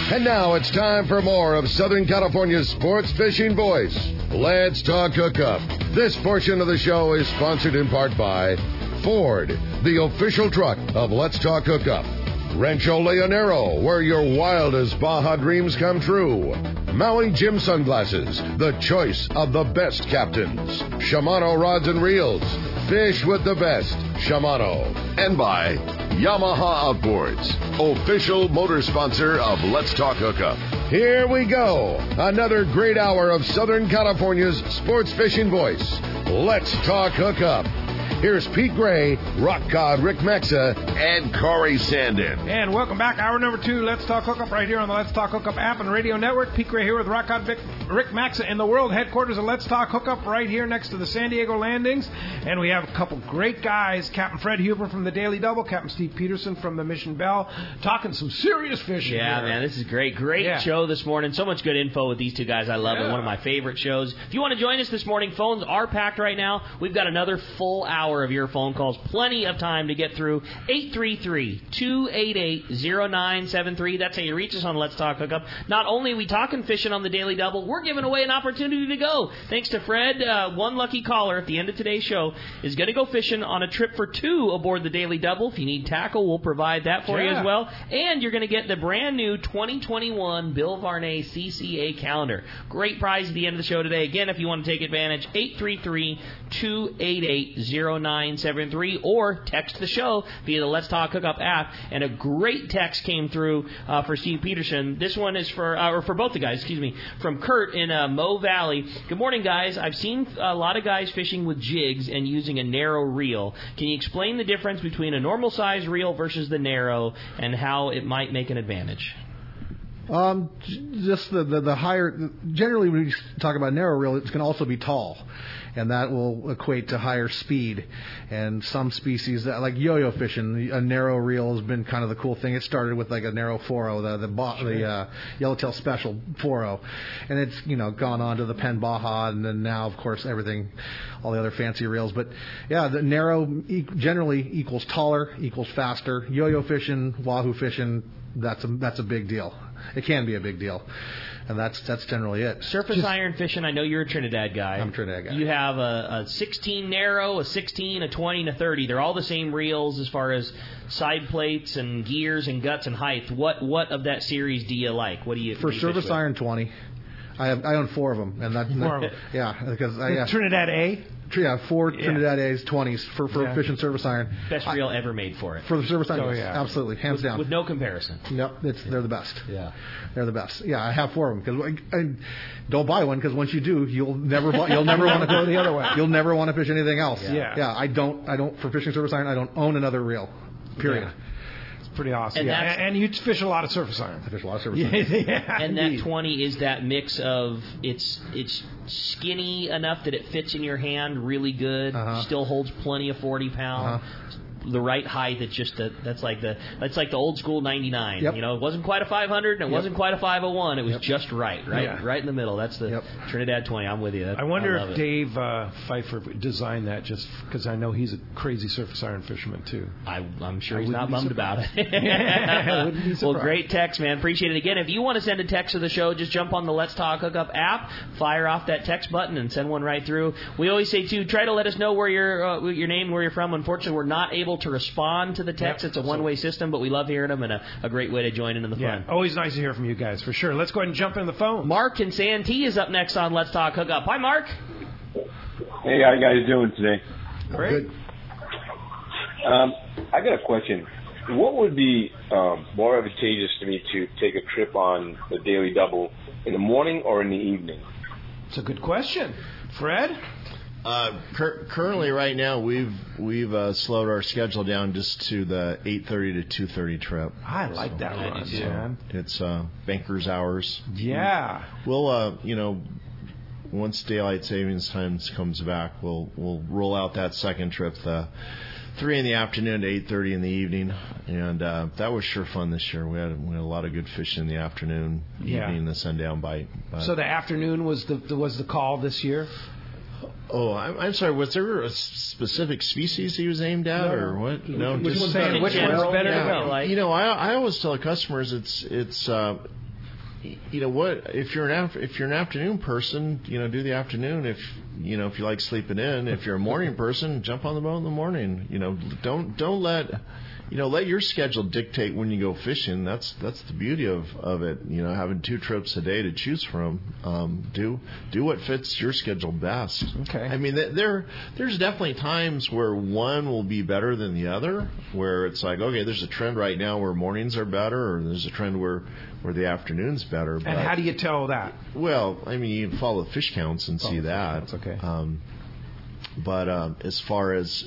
And now it's time for more of Southern California's sports fishing voice. Let's Talk Hookup. This portion of the show is sponsored in part by Ford, the official truck of Let's Talk Hookup. Rancho Leonero, where your wildest Baja dreams come true. Maui Jim Sunglasses, the choice of the best captains. Shimano Rods and Reels, fish with the best. Shimano. And by Yamaha Outboards, official motor sponsor of Let's Talk Hookup. Here we go. Another great hour of Southern California's sports fishing voice. Let's Talk Hookup. Here's Pete Gray, Rock Cod Rick Maxa, and Corey Sandin. And welcome back. Hour number 2, Let's Talk Hookup, right here on the Let's Talk Hookup app and radio network. Pete Gray here with Rock Cod Rick Maxa in the world headquarters of Let's Talk Hookup, right here next to the San Diego Landings. And we have a couple great guys, Captain Fred Huber from the Daily Double, Captain Steve Peterson from the Mission Bell, talking some serious fishing. Yeah, man, this is great. Great show this morning. So much good info with these two guys. I love it. One of my favorite shows. If you want to join us this morning, phones are packed right now. We've got another full hour of your phone calls. Plenty of time to get through. 833-288-0973. That's how you reach us on Let's Talk Hookup. Not only are we talking fishing on the Daily Double, we're giving away an opportunity to go. Thanks to Fred, one lucky caller at the end of today's show is going to go fishing on a trip for 2 aboard the Daily Double. If you need tackle, we'll provide that for you as well. And you're going to get the brand new 2021 Bill Varney CCA calendar. Great prize at the end of the show today. Again, if you want to take advantage, 833-288-0973. Or text the show via the Let's Talk Hookup app. And a great text came through for Steve Peterson. This one is for both the guys, from Kurt in Mo Valley. Good morning, guys. I've seen a lot of guys fishing with jigs and using a narrow reel. Can you explain the difference between a normal size reel versus the narrow and how it might make an advantage? Just the higher, generally when we talk about narrow reel, it can also be tall, and that will equate to higher speed. And some species, like yo-yo fishing, a narrow reel has been kind of the cool thing. It started with like a narrow 4.0, the Yellowtail Special 4.0, and it's gone on to the Penn Baja, and then now of course everything, all the other fancy reels. But yeah, the narrow generally equals taller, equals faster. Yo-yo fishing, wahoo fishing, that's a big deal. It can be a big deal, and that's generally it. Surface iron fishing, I know you're a Trinidad guy. I'm a Trinidad guy. You have a 16 narrow, a 16, a 20, and a 30. They're all the same reels as far as side plates and gears and guts and height. What of that series do you like? What do you For surface iron 20. I own 4 of them, and that's 4 of them. Yeah, because Trinidad A. Yeah, 4 Trinidad A's 20s for fishing surface iron. Best reel ever made for it. For the surface iron, absolutely, hands down. With no comparison. Yep, they're the best. Yeah, they're the best. Yeah, I have 4 of them because don't buy one because once you do, you'll never want to go the other way. You'll never want to fish anything else. Yeah. I don't for fishing surface iron. I don't own another reel. Period. Yeah. Pretty awesome. And you fish a lot of surface iron. I fish a lot of surface iron. And that 20 is that mix of it's skinny enough that it fits in your hand really good, still holds plenty of 40-pound. The right height. That's like the old school 99. Yep. It wasn't quite a 500 and it wasn't quite a 501. It was just right in the middle. That's the Trinidad 20. I'm with you. I wonder if Dave Pfeiffer designed that just because I know he's a crazy surface iron fisherman too. I'm sure he's not bummed about it. Well, great text, man. Appreciate it. Again, if you want to send a text to the show, just jump on the Let's Talk Hookup app, fire off that text button, and send one right through. We always say too, try to let us know where your name, where you're from. Unfortunately, we're not able to respond to the text. It's a one-way system, but we love hearing them and a great way to join in the fun. Yeah, always nice to hear from you guys, for sure. Let's go ahead and jump in the phone. Mark in Santee is up next on Let's Talk Hookup. Hi, Mark. Hey, how you guys doing today? Great. Good. I got a question. What would be more advantageous to me to take a trip on the Daily Double in the morning or in the evening? It's a good question. Fred? Currently, right now, we've slowed our schedule down just to the 8:30 to 2:30 trip. I like that run, man. It's banker's hours. Yeah. We'll, once daylight savings times comes back, we'll roll out that second trip, the 3 in the afternoon to 8:30 in the evening, and that was sure fun this year. We had a lot of good fish in the afternoon, evening, the sundown bite. So the afternoon was the call this year. Oh, I'm sorry. Was there a specific species he was aimed at, or what? No, which one's better to go? I always tell customers it's you know what? If you're an afternoon person, do the afternoon. If you like sleeping in. If you're a morning person, jump on the boat in the morning. Don't let your schedule dictate when you go fishing. That's the beauty of it. Having 2 trips a day to choose from. Do what fits your schedule best. Okay. I mean, there's definitely times where one will be better than the other. Where it's like, okay, there's a trend right now where mornings are better, or there's a trend where the afternoon's better. And how do you tell that? Well, I mean, you follow the fish counts and see that. That's okay. But as far as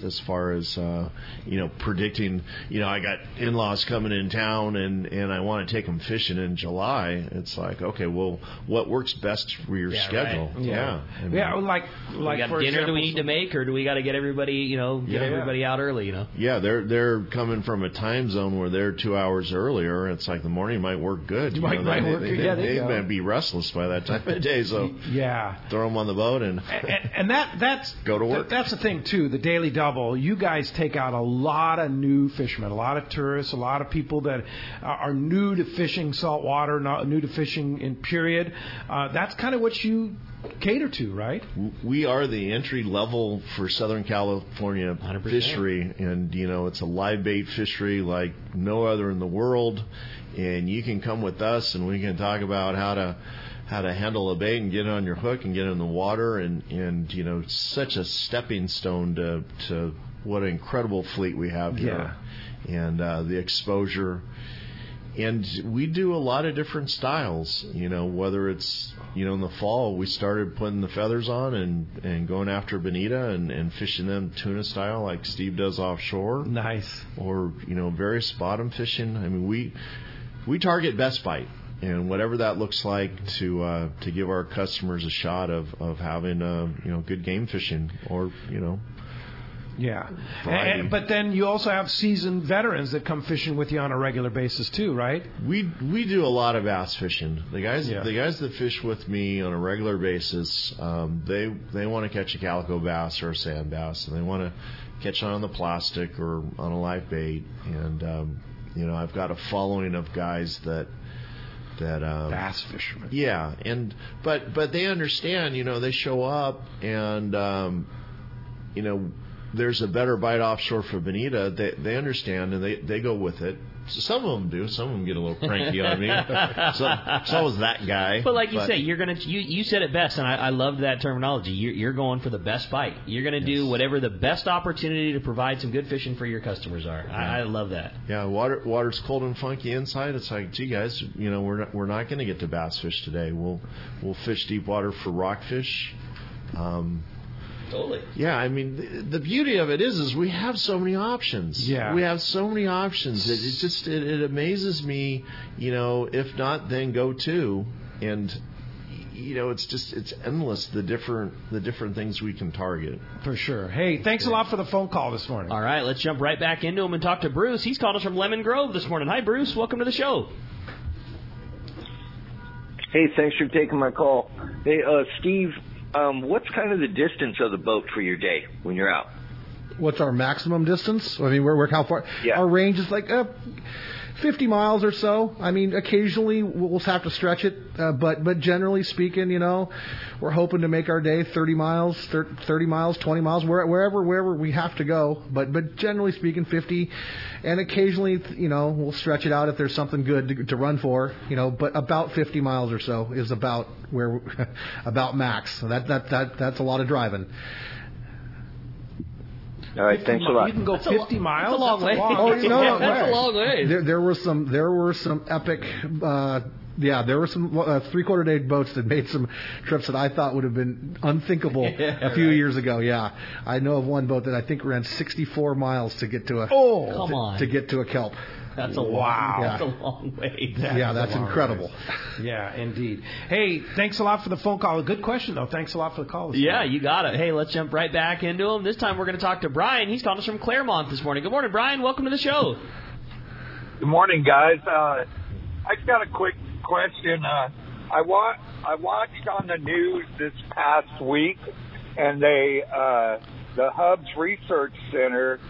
predicting, I got in-laws coming in town and I want to take them fishing in July. It's like, okay, well, what works best for your schedule? Right. Yeah. Like we got for dinner example, do we need to make, or do we got to get everybody, everybody out early, Yeah, they're coming from a time zone where they're 2 hours earlier. It's like the morning might work good. Might work good. Yeah, they might be restless by that time of day. So throw them on the boat and that's go to work. That's the thing too. The Daily Double. You guys take out a lot of new fishermen, a lot of tourists, a lot of people that are new to fishing saltwater, not new to fishing in period. That's kind of what you cater to, right? We are the entry level for Southern California 100%. fishery, and it's a live bait fishery like no other in the world. And you can come with us, and we can talk about how to handle a bait and get it on your hook and get it in the water, and such a stepping stone to what an incredible fleet we have here, and the exposure. And we do a lot of different styles, whether it's, in the fall we started putting the feathers on and going after bonita and fishing them tuna style like Steve does offshore. Nice. Or, various bottom fishing. I mean, we target best bite. And whatever that looks like to give our customers a shot of having good game fishing or but then you also have seasoned veterans that come fishing with you on a regular basis too, right? We do a lot of bass fishing. The guys that fish with me on a regular basis, they want to catch a calico bass or a sand bass, and they want to catch on the plastic or on a live bait. And I've got a following of guys that bass fishermen. Yeah, but they understand. They show up and there's a better bite offshore for bonita. They understand and they go with it. So some of them do. Some of them get a little cranky on me. So I was that guy. But like you say, you said it best, and I loved that terminology. You're going for the best bite. You're going to do whatever the best opportunity to provide some good fishing for your customers are. I love that. Yeah, water's cold and funky inside. It's like, gee guys, we're not going to get to bass fish today. We'll fish deep water for rockfish. Totally. Yeah, I mean, the beauty of it is we have so many options. Yeah. We have so many options. It amazes me, if not, then go to. And, it's endless, the different things we can target. For sure. Hey, thanks a lot for the phone call this morning. All right, let's jump right back into him and talk to Bruce. He's called us from Lemon Grove this morning. Hi, Bruce. Welcome to the show. Hey, thanks for taking my call. Hey, Steve, what's kind of the distance of the boat for your day when you're out? What's our maximum distance? I mean, we're how far? Yeah. Our range is like 50 miles or so. I mean, occasionally we'll have to stretch it, but generally speaking, we're hoping to make our day 30 miles, 20 miles, wherever we have to go. But generally speaking, 50, and occasionally, we'll stretch it out if there's something good to run for. But about 50 miles or so is about about max. So that's a lot of driving. All right, thanks a lot. You can go 50 miles. That's a long way. That's a long way. There were some epic. There were some 3/4 day boats that made some trips that I thought would have been unthinkable a few years ago. Yeah, I know of one boat that I think ran 64 miles to get to to get to a kelp. That's a That's a long way. That's incredible. Yeah, indeed. Hey, thanks a lot for the phone call. A good question, though. Thanks a lot for the call. Yeah, you got it. Hey, let's jump right back into him. This time we're going to talk to Brian. He's calling us from Claremont this morning. Good morning, Brian. Welcome to the show. Good morning, guys. I just got a quick question. I watched on the news this past week, and the Hubs Research Center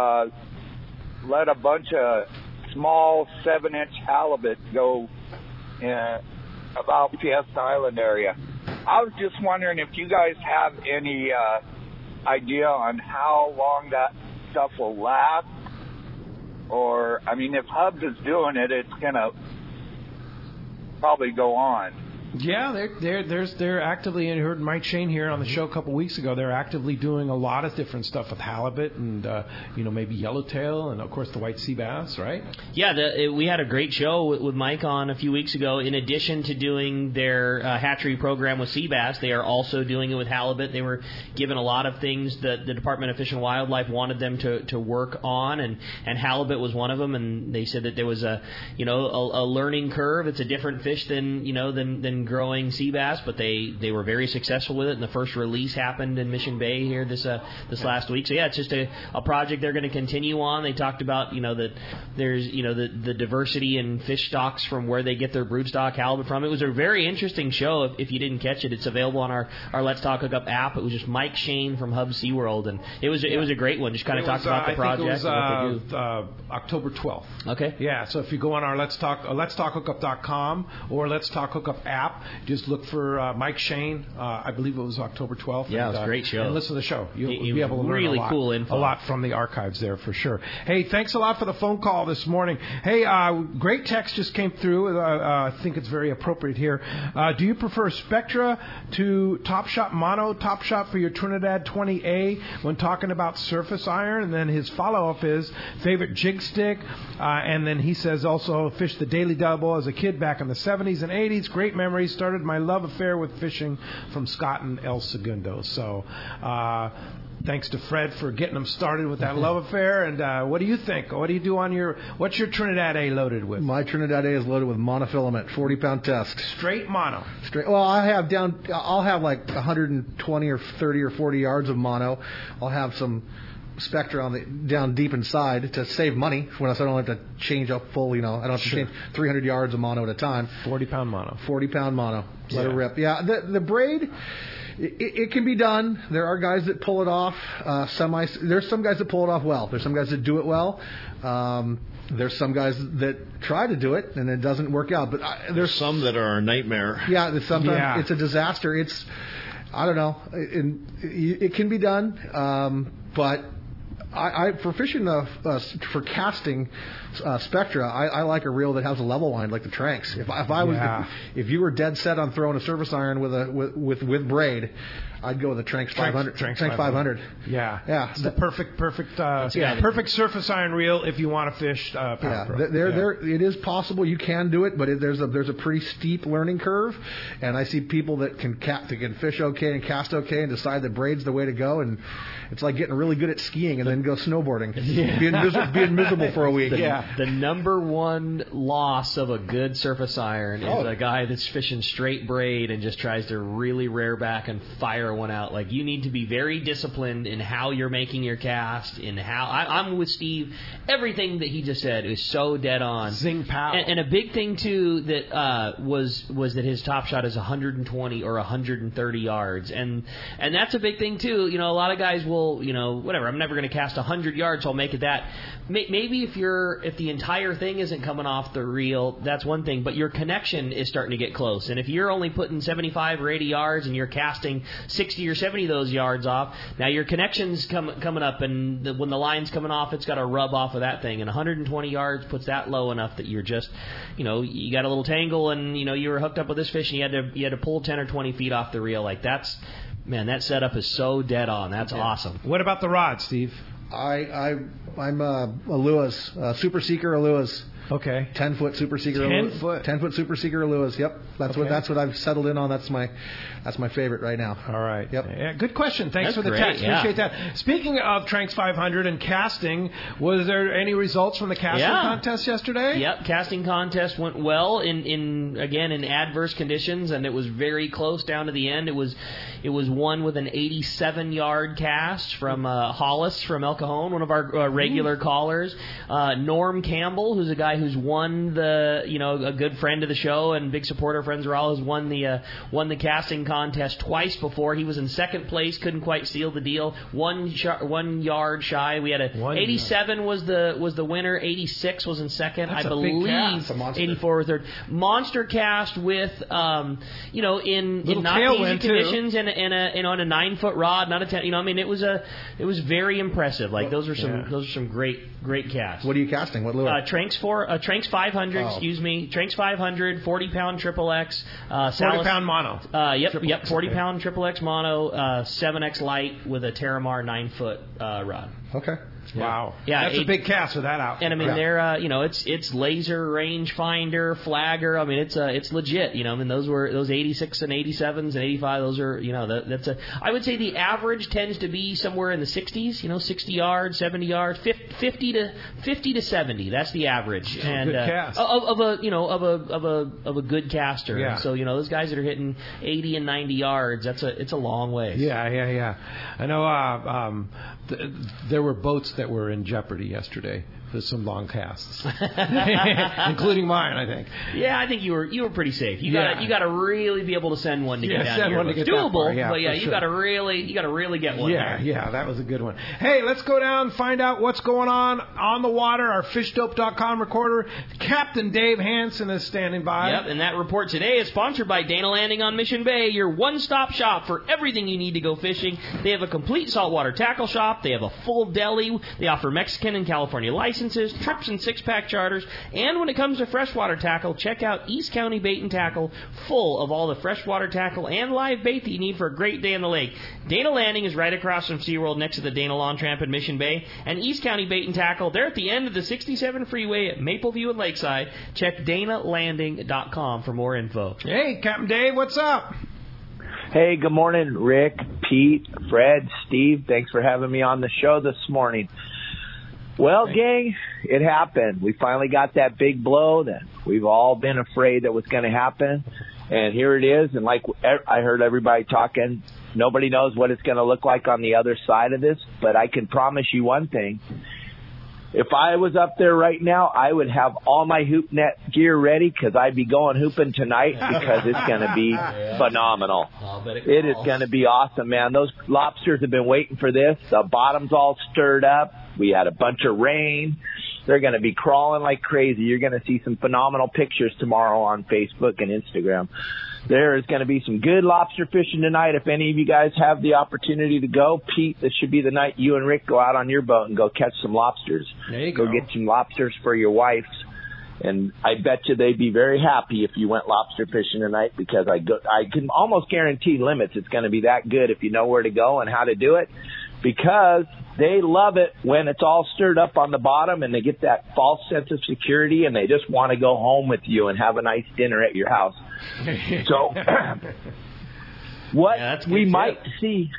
let a bunch of small 7-inch halibut go about Fiesta Island area. I was just wondering if you guys have any idea on how long that stuff will last, or I mean, if Hubs is doing it, it's gonna probably go on. Yeah, they're actively, and you heard Mike Shane here on the show a couple weeks ago. They're actively doing a lot of different stuff with halibut and maybe yellowtail and of course the white sea bass, right? Yeah, we had a great show with Mike on a few weeks ago. In addition to doing their hatchery program with sea bass, they are also doing it with halibut. They were given a lot of things that the Department of Fish and Wildlife wanted them to work on, and halibut was one of them. And they said that there was a learning curve. It's a different fish than growing sea bass, but they were very successful with it, and the first release happened in Mission Bay here this last week. So yeah, it's just a project they're going to continue on. They talked about that there's the diversity in fish stocks from where they get their broodstock halibut from. It was a very interesting show. If you didn't catch it, it's available on our Let's Talk Hookup app. It was just Mike Shane from Hub SeaWorld, and it was a great one. Just kind of talked about the project. I think it was October 12th. Okay. Yeah. So if you go on our letstalkhookup.com or Let's Talk Hookup app, just look for Mike Shane. I believe it was October 12th. Yeah, it was a great show. And listen to the show. You'll be able to learn really a lot, cool info. a lot from the archives there for sure. Hey, thanks a lot for the phone call this morning. Hey, great text just came through. I think it's very appropriate here. Do you prefer Spectra to Top Shot Mono, Top Shot for your Trinidad 20A when talking about surface iron? And then his follow-up is favorite jig stick. And then he says also fished the Daily Double as a kid back in the 70s and 80s. Great memories. Started my love affair with fishing from Scott and El Segundo. So thanks to Fred for getting them started with that love affair. And what do you think? What do you do on what's your Trinidad A loaded with? My Trinidad A is loaded with monofilament, 40-pound test. Straight mono. Well, I'll have like 120 or 30 or 40 yards of mono. I'll have some Spectra down deep inside to save money when I don't have to change up full. I don't have to change 300 yards of mono at a time. 40-pound mono. 40-pound mono. Let it rip. Yeah, the braid. It can be done. There are guys that pull it off. There's some guys that pull it off well. There's some guys that do it well. There's some guys that try to do it and it doesn't work out. But there's some that are a nightmare. Yeah, sometimes it's a disaster. I don't know. It can be done, but for fishing for casting Spectra, I like a reel that has a level line like the Tranks. If you were dead set on throwing a surface iron with braid, I'd go with the Tranks 500. Tranks 500. Yeah. It's the perfect surface iron reel if you want to fish. It is possible you can do it, but there's a pretty steep learning curve, and I see people that can fish okay and cast okay and decide that braid's the way to go, and it's like getting really good at skiing and then go snowboarding, being miserable for a week. The number one loss of a good surface iron is a guy that's fishing straight braid and just tries to really rear back and fire one out. Like, you need to be very disciplined in how you're making your cast, in how I'm with Steve. Everything that he just said is so dead on. Zing pow. And a big thing too that was that his top shot is 120 or 130 yards, and that's a big thing too. A lot of guys will, whatever. I'm never going to cast 100 yards, so I'll make it that. Maybe if the entire thing isn't coming off the reel, that's one thing, but your connection is starting to get close. And if you're only putting 75 or 80 yards and you're casting 60 or 70 of those yards off, now your connection's coming up, and when the line's coming off, it's got to rub off of that thing. And 120 yards puts that low enough that you're just, you got a little tangle, and you were hooked up with this fish, and you had to pull 10 or 20 feet off the reel. Like, that setup is so dead on. That's awesome. What about the rod, Steve? I'm a Lewis, Super Seeker Lewis. Okay. 10-foot Super Seeker. 10-foot Super Seeker Lewis. Yep. That's what I've settled in on. That's my favorite right now. All right. Yep. Yeah, good question. Thanks for the great. text. Appreciate that. Speaking of Tranks 500 and casting, was there any results from the casting contest yesterday? Yep. Casting contest went well in adverse conditions, and it was very close down to the end. It was won with an 87-yard cast from Hollis from El Cajon, one of our regular callers. Norm Campbell, who's a guy who's won a good friend of the show and big supporter of Friends Raw, has won the casting contest twice before. He was in second place, couldn't quite seal the deal. 1 yard shy. We had 87 was the winner. 86 was in second. That's I believe. Cast. 84 was third. Monster cast with in not easy conditions and on a 9-foot rod, not a 10. It was very impressive. Like those are some great casts. What are you casting? What lure? Tranks 500. Excuse me. Tranks 500. 40-pound Triple X. 40-pound mono. 40-pound Triple X mono. 7X light with a Terramar 9-foot rod. Okay. Wow. Yeah, that's a big cast for that outfit. And I mean, they're it's laser rangefinder, flagger. I mean, it's legit. Those 86 and 87s and 85. Those are that's a. I would say the average tends to be somewhere in the 60s. 60 yards, 70 yards, 50 to 70. That's the average. And good cast. of a good caster. Yeah. So those guys that are hitting 80 and 90 yards, it's a long way. Yeah. I know. There were boats that were in jeopardy yesterday. There's some long casts, including mine, I think. Yeah, I think you were pretty safe. You got to really be able to send one to get down here. It's doable, far, but you got to really get one. Yeah, that was a good one. Hey, let's go down and find out what's going on the water. Our fishdope.com recorder, Captain Dave Hansen, is standing by. Yep, and that report today is sponsored by Dana Landing on Mission Bay, your one-stop shop for everything you need to go fishing. They have a complete saltwater tackle shop. They have a full deli. They offer Mexican and California licenses, trips and six-pack charters, and when it comes to freshwater tackle, check out East County Bait and Tackle, full of all the freshwater tackle and live bait that you need for a great day in the lake. Dana Landing is right across from SeaWorld next to the Dana Lawn Tramp in Mission Bay, and East County Bait and Tackle, they're at the end of the 67 freeway at Mapleview and Lakeside. Check DanaLanding.com for more info. Hey, Captain Dave, what's up? Hey, good morning, Rick, Pete, Fred, Steve. Thanks for having me on the show this morning. Well, gang, it happened. We finally got that big blow that we've all been afraid that was going to happen. And here it is. And like I heard everybody talking, nobody knows what it's going to look like on the other side of this. But I can promise you one thing. If I was up there right now, I would have all my hoop net gear ready because I'd be going hooping tonight because it's going to be phenomenal. It is going to be awesome, man. Those lobsters have been waiting for this. The bottom's all stirred up. We had a bunch of rain. They're going to be crawling like crazy. You're going to see some phenomenal pictures tomorrow on Facebook and Instagram. There is going to be some good lobster fishing tonight. If any of you guys have the opportunity to go, Pete, this should be the night you and Rick go out on your boat and go catch some lobsters. There you go. Go get some lobsters for your wives. And I bet you they'd be very happy if you went lobster fishing tonight because I can almost guarantee limits. It's going to be that good if you know where to go and how to do it because they love it when it's all stirred up on the bottom and they get that false sense of security and they just want to go home with you and have a nice dinner at your house. So what we might see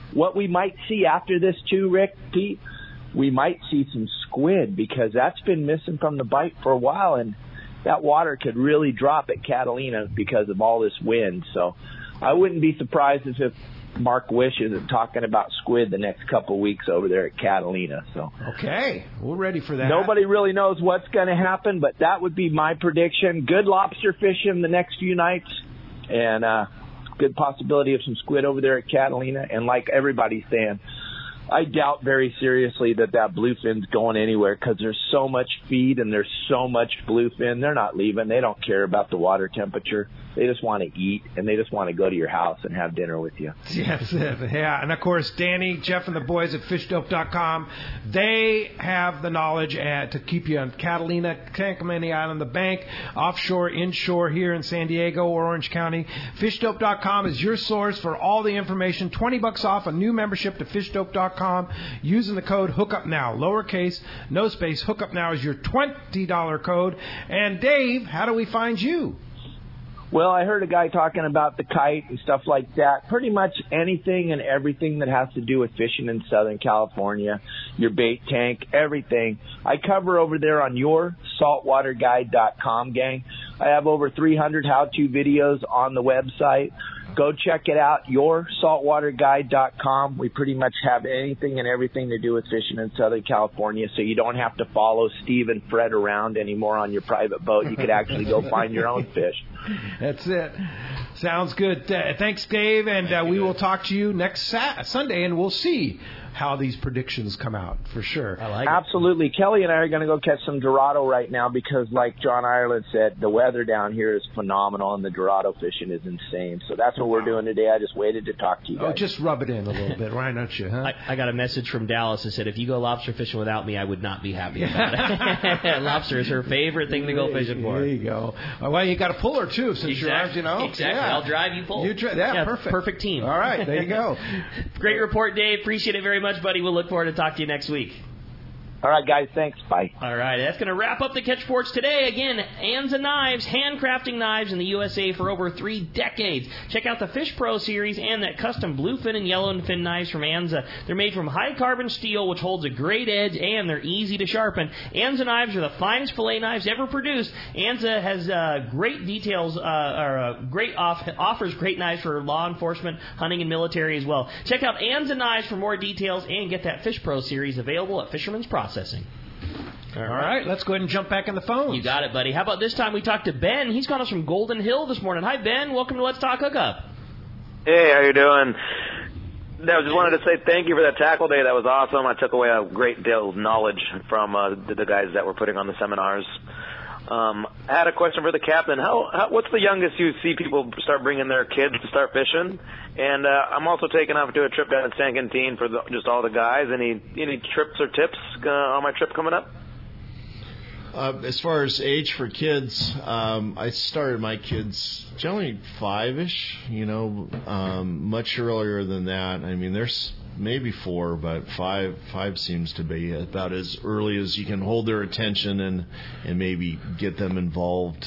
after this too, Rick, Pete, we might see some squid because that's been missing from the bite for a while and that water could really drop at Catalina because of all this wind. So I wouldn't be surprised if Mark Wish isn't talking about squid the next couple of weeks over there at Catalina. So okay, we're ready for that. Nobody really knows what's going to happen, but that would be my prediction. Good lobster fishing the next few nights, and good possibility of some squid over there at Catalina. And like everybody's saying, I doubt very seriously that bluefin's going anywhere because there's so much feed and there's so much bluefin. They're not leaving. They don't care about the water temperature. They just want to eat, and they just want to go to your house and have dinner with you. Yes, yeah. And, of course, Danny, Jeff, and the boys at fishdope.com, they have the knowledge to keep you on Catalina, San Clemente Island, the bank, offshore, inshore here in San Diego or Orange County. Fishdope.com is your source for all the information. $20 off a new membership to fishdope.com using the code HookUpNow. Lowercase, no space. HookUpNow is your $20 code. And, Dave, how do we find you? Well, I heard a guy talking about the kite and stuff like that. Pretty much anything and everything that has to do with fishing in Southern California, your bait tank, everything. I cover over there on yoursaltwaterguide.com, gang. I have over 300 how-to videos on the website. Go check it out, yoursaltwaterguide.com. We pretty much have anything and everything to do with fishing in Southern California, so you don't have to follow Steve and Fred around anymore on your private boat. You could actually go find your own fish. That's it. Sounds good. Thanks, Dave, and we will talk to you next Sunday, and we'll see how these predictions come out, for sure. I like Absolutely. Kelly and I are going to go catch some Dorado right now because, like John Ireland said, the weather down here is phenomenal and the Dorado fishing is insane. So that's what we're doing today. I just waited to talk to you guys. Oh, just rub it in a little bit, why don't you, huh? I got a message from Dallas that said, if you go lobster fishing without me, I would not be happy about it. Lobster is her favorite thing to go fishing for. There you go. Well, you got a puller, too, since you're out, Exactly. Yeah. I'll drive, you pull. Perfect. Perfect team. All right, there you go. Great report, Dave. Appreciate it very much, buddy. We'll look forward to talking to you next week. All right, guys. Thanks. Bye. All right. That's going to wrap up the Catch Reports today. Again, Anza Knives, handcrafting knives in the USA for over 3 decades. Check out the Fish Pro series and that custom bluefin and yellowfin knives from Anza. They're made from high-carbon steel, which holds a great edge, and they're easy to sharpen. Anza knives are the finest fillet knives ever produced. Anza has great details, offers great knives for law enforcement, hunting, and military as well. Check out Anza Knives for more details and get that Fish Pro series available at Fisherman's Processing. All right, let's go ahead and jump back in the phone. You got it, buddy. How about this time we talked to Ben? He's calling us from Golden Hill this morning. Hi, Ben. Welcome to Let's Talk Hookup. Hey, how you doing? I just wanted to say thank you for that tackle day. That was awesome. I took away a great deal of knowledge from the guys that were putting on the seminars. I had a question for the captain. What's the youngest you see people start bringing their kids to start fishing? And I'm also taking off to a trip down in San Quintin for just all the guys. Any trips or tips on my trip coming up? As far as age for kids, I started my kids generally 5-ish, much earlier than that. I mean, there's maybe 4, but 5 seems to be about as early as you can hold their attention and maybe get them involved.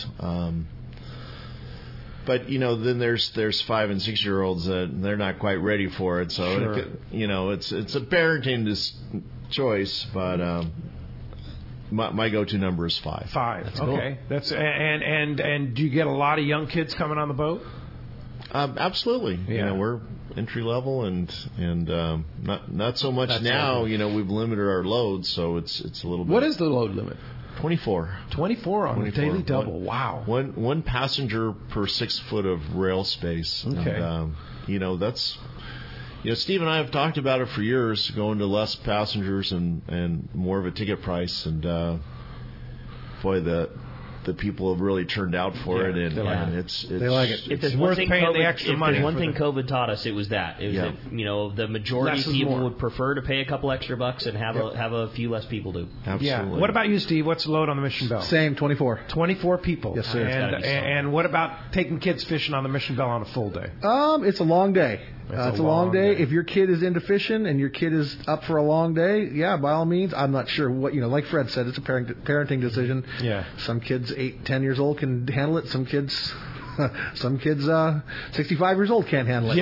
But then there's 5 and 6-year-olds that they're not quite ready for it. So sure. It's a parenting choice, but my go-to number is 5. 5. That's okay. Cool. That's and do you get a lot of young kids coming on the boat? Absolutely. Yeah. We're entry level and not so much now. We've limited our loads, so it's a little bit. What is the load limit? 24. 24 on the daily double. Wow. One passenger per 6 foot of rail space. Okay. And, that's. Steve and I have talked about it for years, going to less passengers and more of a ticket price, and boy, the people have really turned out for it, and it's they like it. It's worth paying the extra money. If one thing COVID taught us, it was that. It was that, the majority of people would prefer to pay a couple extra bucks and have a few less people do. Absolutely. Yeah. What about you, Steve? What's the load on the Mission Belle? Same, 24. 24 people. Yes, sir. And what about taking kids fishing on the Mission Belle on a full day? It's a long day. It's a long day. day. If your kid is into fishing and your kid is up for a long day, by all means. I'm not sure what, like Fred said, it's a parenting decision. Yeah. Some kids 8, 10 years old can handle it. Some kids 65 years old can't handle it.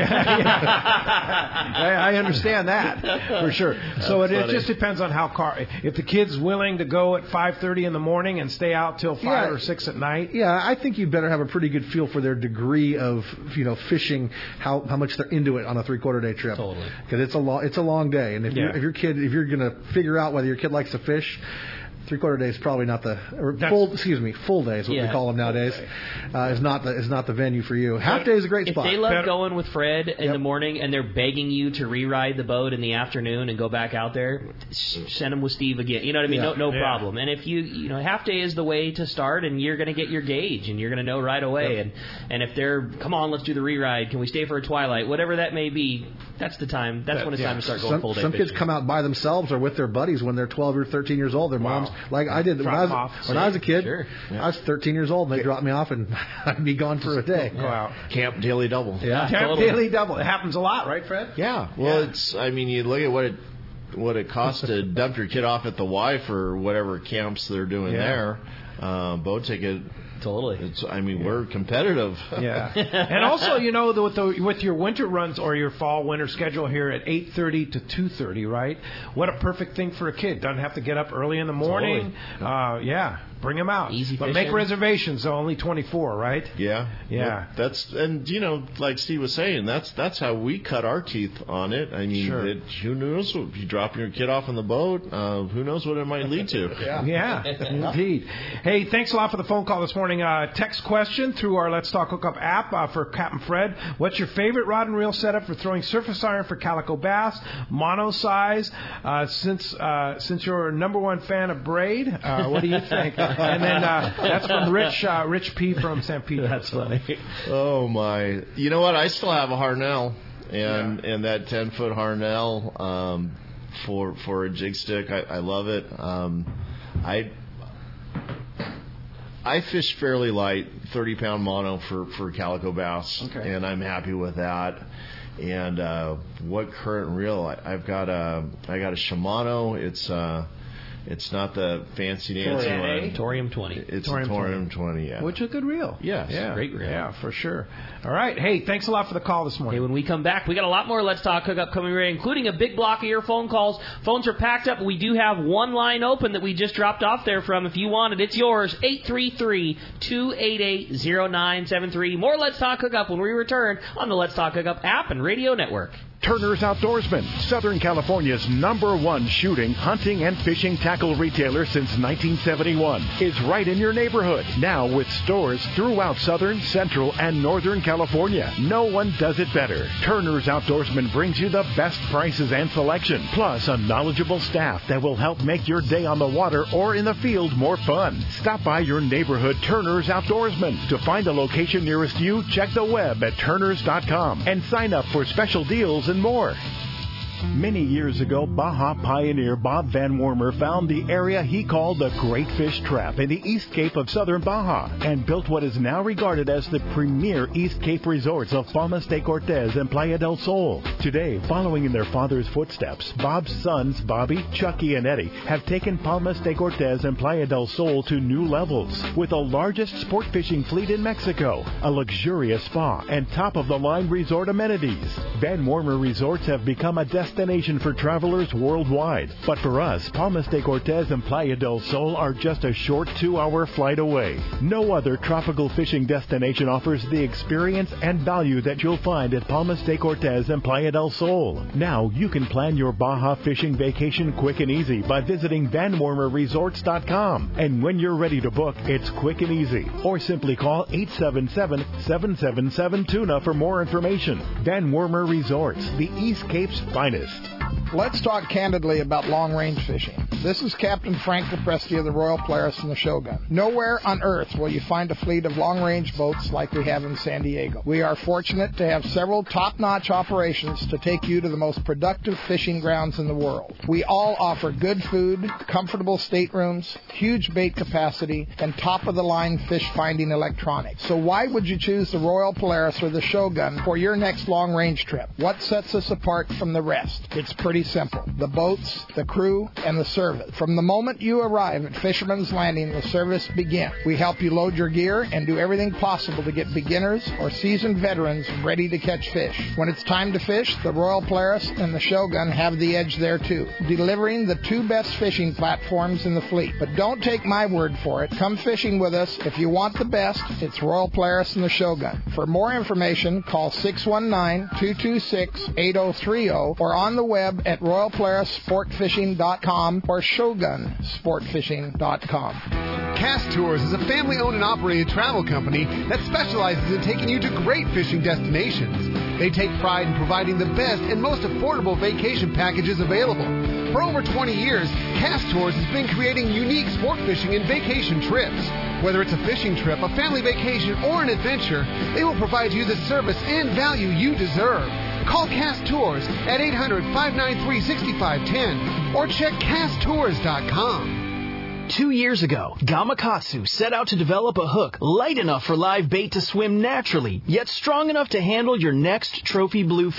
I understand that for sure. So it just depends on if the kid's willing to go at 5:30 in the morning and stay out till 5 or 6 at night. Yeah, I think you'd better have a pretty good feel for their degree of fishing, how much they're into it on a 3/4 day trip. Totally. Because it's a long day, and if you're gonna figure out whether your kid likes to fish. 3/4 day is probably not full day is what we call them nowadays. Is not the venue for you. Half day is a great spot. If they love going with Fred in the morning and they're begging you to re-ride the boat in the afternoon and go back out there, send them with Steve again. You know what I mean? No problem. And if half day is the way to start, and you're going to get your gauge and you're going to know right away. Yep. And if they're, come on, let's do the re-ride. Can we stay for a twilight? Whatever that may be, that's the time. That's when it's time to start going full day. Some fishing. kids come out by themselves or with their buddies when they're 12 or 13 years old. Their moms. Like I did when I was a kid. Sure. I was 13 years old, and they dropped me off, and I'd be gone for a day. Go out. Camp Daily Double. Yeah, Camp Daily Double. It happens a lot, right, Fred? Yeah. Well, you look at what it costs to dump your kid off at the Y for whatever camps they're doing there. boat ticket. Totally. We're competitive. Yeah. And also, with your winter runs or your fall-winter schedule here at 8:30 to 2:30, right? What a perfect thing for a kid. Doesn't have to get up early in the morning. Totally. Bring them out. Easy but fishing. make reservations, though. Only 24, right? Yeah. Yeah. Like Steve was saying, that's how we cut our teeth on it. Sure. Who knows? If you drop your kid off on the boat, who knows what it might lead to? Yeah, indeed. Hey, thanks a lot for the phone call this morning. Text question through our Let's Talk Hookup app for Captain Fred. What's your favorite rod and reel setup for throwing surface iron for calico bass, mono size? Since you're a number one fan of braid, what do you think? And then that's from Rich P from San Pedro. That's funny. Oh my! You know what? I still have a Harnell, and that 10-foot Harnell for a jig stick. I love it. I fish fairly light, 30-pound mono for calico bass, and I'm happy with that. And what current reel? I got a Shimano. It's not the fancy dancy one. Torium 20. It's a Torium 20, yeah. Which is a good reel. Yes. Yeah. Great reel. Yeah, for sure. All right. Hey, thanks a lot for the call this morning. Hey, when we come back, we got a lot more Let's Talk Hookup coming right, including a big block of your phone calls. Phones are packed up. We do have one line open that we just dropped off there from. If you want it, it's yours. 833-288-0973. More Let's Talk Hookup when we return on the Let's Talk Hookup app and radio network. Turner's Outdoorsman, Southern California's #1 shooting, hunting, and fishing tackle retailer since 1971, is right in your neighborhood. Now with stores throughout Southern, Central, and Northern California. No one does it better. Turner's Outdoorsman brings you the best prices and selection, plus a knowledgeable staff that will help make your day on the water or in the field more fun. Stop by your neighborhood Turner's Outdoorsman. To find a location nearest you, check the web at turners.com and sign up for special deals and more. Many years ago, Baja pioneer Bob Van Wormer found the area he called the Great Fish Trap in the East Cape of southern Baja and built what is now regarded as the premier East Cape resorts of Palmas de Cortez and Playa del Sol. Today, following in their father's footsteps, Bob's sons, Bobby, Chucky, and Eddie, have taken Palmas de Cortez and Playa del Sol to new levels with the largest sport fishing fleet in Mexico, a luxurious spa, and top-of-the-line resort amenities. Van Wormer Resorts have become a destination for travelers worldwide. But for us, Palmas de Cortez and Playa del Sol are just a short 2-hour flight away. No other tropical fishing destination offers the experience and value that you'll find at Palmas de Cortez and Playa del Sol. Now you can plan your Baja fishing vacation quick and easy by visiting VanWormerResorts.com. And when you're ready to book, it's quick and easy. Or simply call 877-777-TUNA for more information. Van Wormer Resorts, the East Cape's finest. Let's talk candidly about long-range fishing. This is Captain Frank Lepresti of the Royal Polaris and the Shogun. Nowhere on Earth will you find a fleet of long-range boats like we have in San Diego. We are fortunate to have several top-notch operations to take you to the most productive fishing grounds in the world. We all offer good food, comfortable staterooms, huge bait capacity, and top-of-the-line fish-finding electronics. So why would you choose the Royal Polaris or the Shogun for your next long-range trip? What sets us apart from the rest? It's pretty simple. The boats, the crew, and the service. From the moment you arrive at Fisherman's Landing, the service begins. We help you load your gear and do everything possible to get beginners or seasoned veterans ready to catch fish. When it's time to fish, the Royal Polaris and the Shogun have the edge there too, delivering the 2 best fishing platforms in the fleet. But don't take my word for it. Come fishing with us. If you want the best, it's Royal Polaris and the Shogun. For more information, call 619-226-8030 or on the web at RoyalPolarisSportFishing.com or ShogunSportFishing.com. Cast Tours is a family-owned and operated travel company that specializes in taking you to great fishing destinations. They take pride in providing the best and most affordable vacation packages available. For over 20 years, Cast Tours has been creating unique sport fishing and vacation trips. Whether it's a fishing trip, a family vacation, or an adventure, they will provide you the service and value you deserve. Call Cast Tours at 800-593-6510 or check casttours.com. 2 years ago, Gamakatsu set out to develop a hook light enough for live bait to swim naturally, yet strong enough to handle your next trophy bluefin.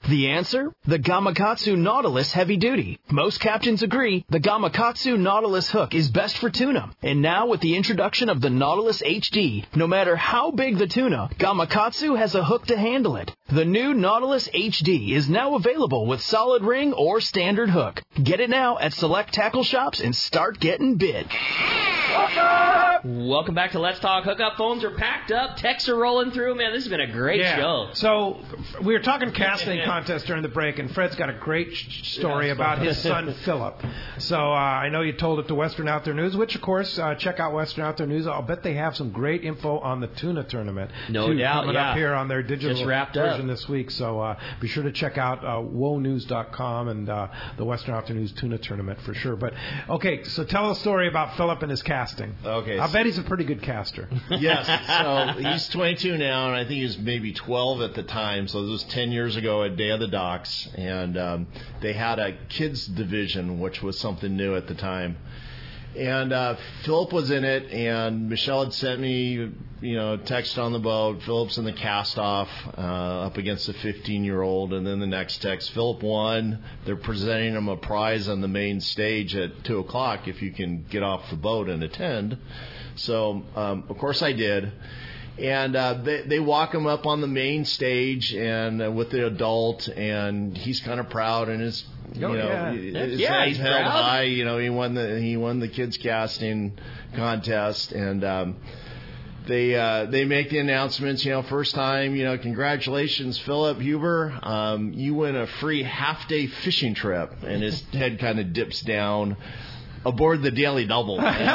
The answer? The Gamakatsu Nautilus Heavy Duty. Most captains agree the Gamakatsu Nautilus hook is best for tuna. And now with the introduction of the Nautilus HD, no matter how big the tuna, Gamakatsu has a hook to handle it. The new Nautilus HD is now available with solid ring or standard hook. Get it now at select tackle shops and start getting bid. Welcome back to Let's Talk Hookup. Phones are packed up. Texts are rolling through. Man, this has been a great show. So we were talking casting contest during the break, and Fred's got a great story about his son, Philip. So I know you told it to Western Out There News, which, of course, check out Western Out There News. I'll bet they have some great info on the tuna tournament. No doubt, coming up here on their digital just wrapped version up this week. So be sure to check out wonews.com and the Western Out There News tuna tournament for sure. But, okay, so tell a story about Philip and his casting. Okay. I bet he's a pretty good caster. Yes. So he's 22 now, and I think he was maybe 12 at the time. So this was 10 years ago at Day of the Docks, and they had a kids division, which was something new at the time. And Philip was in it, and Michelle had sent me, a text on the boat. Philip's in the cast-off up against a 15-year-old, and then the next text, Philip won. They're presenting him a prize on the main stage at 2 o'clock if you can get off the boat and attend. So, of course, I did. And they walk him up on the main stage and with the adult, and he's kind of proud, and his his head's held high. He won the kids casting contest, and they make the announcements. First time. Congratulations, Philip Huber. You win a free half-day fishing trip, and his head kind of dips down. Aboard the Daily Double.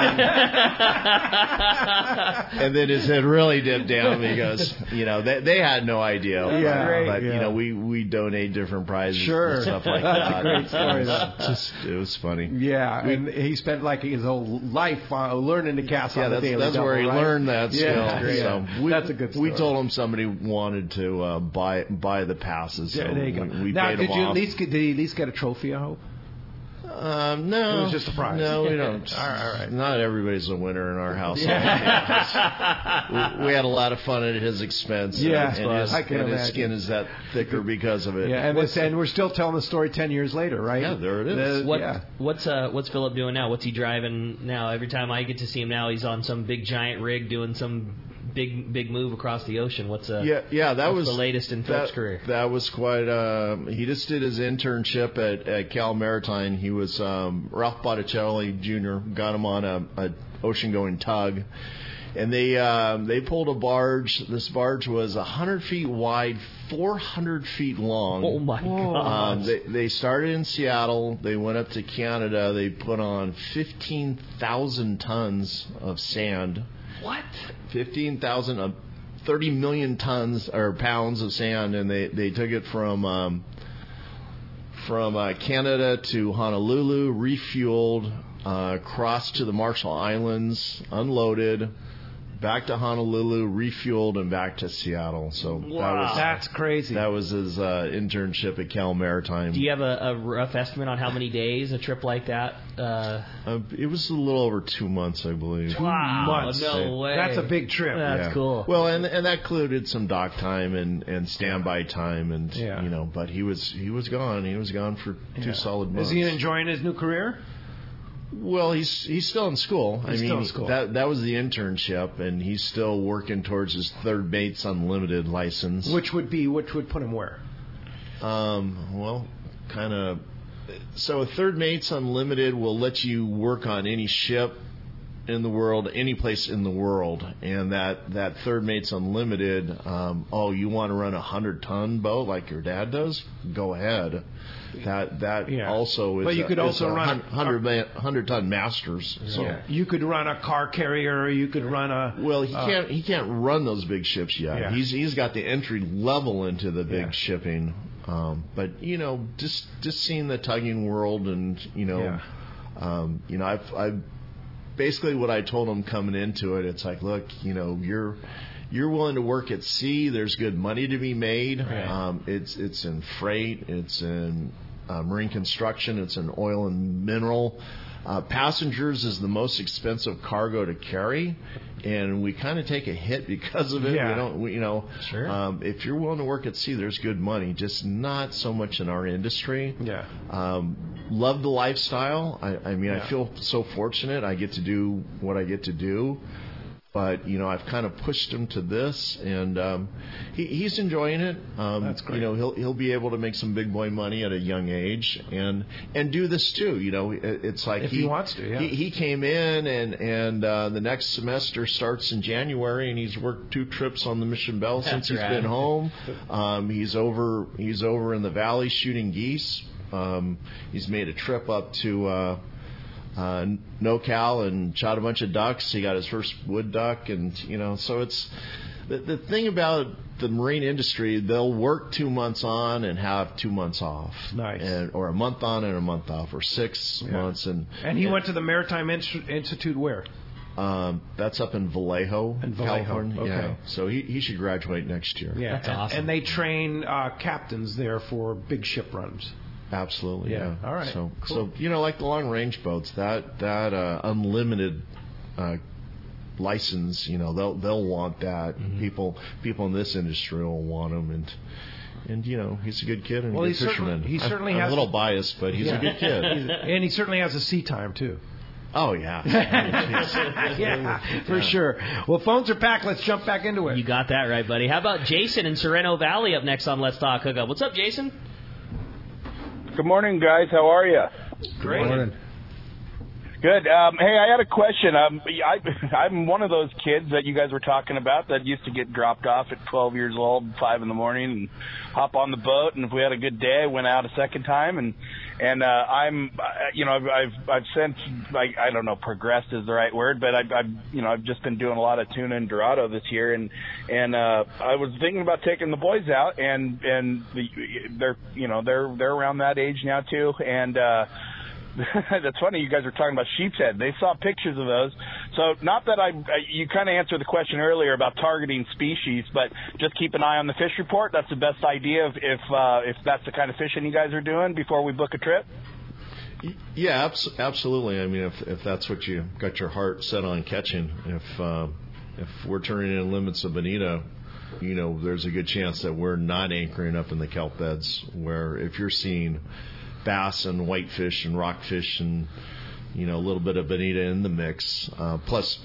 And then his head really dipped down because, they had no idea. But, we donate different prizes and stuff like that. Great story. It was funny. Yeah, and he spent his whole life learning to cast on the Daily that's Double, where he learned that skill. Yeah. So that's a good story. We told him somebody wanted to buy the passes. So there you go. We now, paid did him you off. Did he at least get a trophy, I hope? No. It was just a prize. No, we don't. All right. Not everybody's a winner in our house. We had a lot of fun at his expense. Yeah, and his skin is that thicker because of it. Yeah, and we're still telling the story 10 years later, right? Yeah, there it is. What's Philip doing now? What's he driving now? Every time I get to see him now, he's on some big giant rig doing some big move across the ocean. What's the latest in Philip's career? That was quite. He just did his internship at Cal Maritime. He was Ralph Botticelli Jr. got him on a ocean going tug, and they pulled a barge. This barge was 100 feet wide, 400 feet long. Oh my God! They started in Seattle. They went up to Canada. They put on 15,000 tons of sand. What? 15,000, 30 million tons or pounds of sand, and they took it from Canada to Honolulu, refueled, crossed to the Marshall Islands, unloaded, back to Honolulu, refueled, and back to Seattle. So that's crazy. That was his internship at Cal Maritime. Do you have a rough estimate on how many days a trip like that? It was a little over 2 months, I believe. 2 months. No way. That's a big trip. That's cool. Well, and that included some dock time and standby time, and but he was gone. He was gone for 2 solid months. Is he enjoying his new career? Well, he's still in school. Still in school. That was the internship, and he's still working towards his Third Mates Unlimited license. Which would put him where? Well, kind of. So a Third Mates Unlimited will let you work on any ship in the world, any place in the world, and that Third Mates Unlimited. You want to run a 100-ton boat like your dad does? Go ahead. That also is. But you could also run 100-ton Masters. So. You could run a car carrier. Or you could run a. Well, he can't run those big ships yet. Yeah. He's got the entry level into the big shipping. But just seeing the tugging world, and I've basically what I told him coming into it. It's like, look, you're willing to work at sea. There's good money to be made. Right. It's in freight. It's in marine construction. It's in oil and mineral. Passengers is the most expensive cargo to carry, and we kind of take a hit because of it. Yeah. If you're willing to work at sea, there's good money, just not so much in our industry. Yeah. Love the lifestyle. I feel so fortunate. I get to do what I get to do. But, I've kind of pushed him to this, and he's enjoying it. That's great. He'll be able to make some big boy money at a young age and do this too. It's like if he wants to. Yeah. He came in, and the next semester starts in January, and he's worked 2 trips on the Mission Belle since he's been home. He's over in the valley shooting geese. He's made a trip up to NoCal and shot a bunch of ducks. He got his first wood duck, and so it's the thing about the marine industry. They'll work 2 months on and have 2 months off. Nice. Or a month on and a month off, or 6 months. And he went to the Maritime Institute where? That's up in Vallejo, California. Okay. Yeah. So he should graduate next year. Yeah, that's awesome. And they train captains there for big ship runs. Absolutely, yeah. All right. So, cool. like the long range boats, that unlimited license, they'll want that. Mm-hmm. People in this industry will want them, and he's a good kid and a good fisherman. He certainly has a little biased, but he's a good kid, and he certainly has a sea time too. Oh, yeah. Yeah, for sure. Well, phones are packed. Let's jump back into it. You got that right, buddy. How about Jason in Sereno Valley up next on Let's Talk Hookup? What's up, Jason? Good morning, guys. How are you? Great. Good morning. Good. Hey, I had a question. I'm one of those kids that you guys were talking about that used to get dropped off at 12 years old, 5 in the morning, and hop on the boat. And if we had a good day, I went out a second time. And I'm, I've since, I don't know, progressed is the right word, but I've just been doing a lot of tuna and Dorado this year, and I was thinking about taking the boys out, and they're around that age now too, and that's funny. You guys were talking about sheep's head. They saw pictures of those. So not that you kind of answered the question earlier about targeting species, but just keep an eye on the fish report. That's the best idea if that's the kind of fishing you guys are doing before we book a trip. Yeah, absolutely. I mean, if that's what you got your heart set on catching, if we're turning in limits of bonita, there's a good chance that we're not anchoring up in the kelp beds. Where if you're seeing bass and whitefish and rockfish and a little bit of bonita in the mix, plus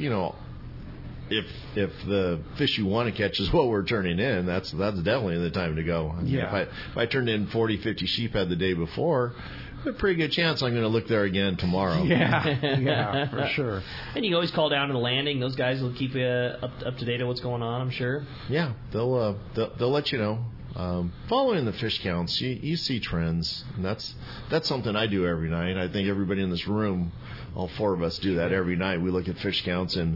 if the fish you want to catch is what we're turning in, that's definitely the time to go. I mean, if I turned in 40-50 sheephead the day before, a pretty good chance I'm going to look there again tomorrow. Yeah, for sure. And you can always call down to the landing. Those guys will keep you up to date on what's going on, I'm sure. Yeah, they'll let you know. Following the fish counts, you see trends, and that's something I do every night. I think everybody in this room, all 4 of us, do that every night. We look at fish counts and